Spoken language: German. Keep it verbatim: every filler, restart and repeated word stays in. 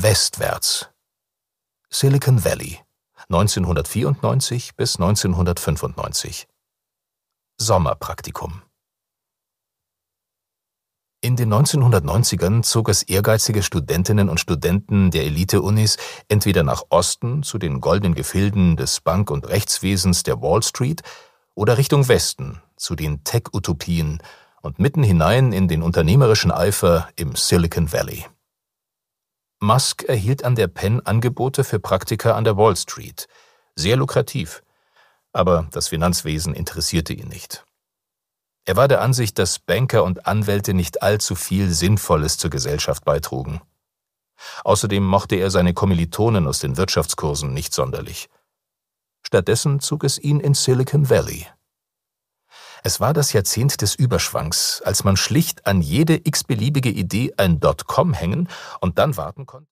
Westwärts. Silicon Valley, neunzehnhundertvierundneunzig bis neunzehnhundertfünfundneunzig. Sommerpraktikum. In den neunzehnhundertneunzigern zog es ehrgeizige Studentinnen und Studenten der Elite-Unis entweder nach Osten zu den goldenen Gefilden des Bank- und Rechtswesens der Wall Street oder Richtung Westen zu den Tech-Utopien und mitten hinein in den unternehmerischen Eifer im Silicon Valley. Musk erhielt an der Penn Angebote für Praktika an der Wall Street. Sehr lukrativ. Aber das Finanzwesen interessierte ihn nicht. Er war der Ansicht, dass Banker und Anwälte nicht allzu viel Sinnvolles zur Gesellschaft beitrugen. Außerdem mochte er seine Kommilitonen aus den Wirtschaftskursen nicht sonderlich. Stattdessen zog es ihn in Silicon Valley. Es war das Jahrzehnt des Überschwangs, als man schlicht an jede x-beliebige Idee ein Dotcom hängen und dann warten konnte.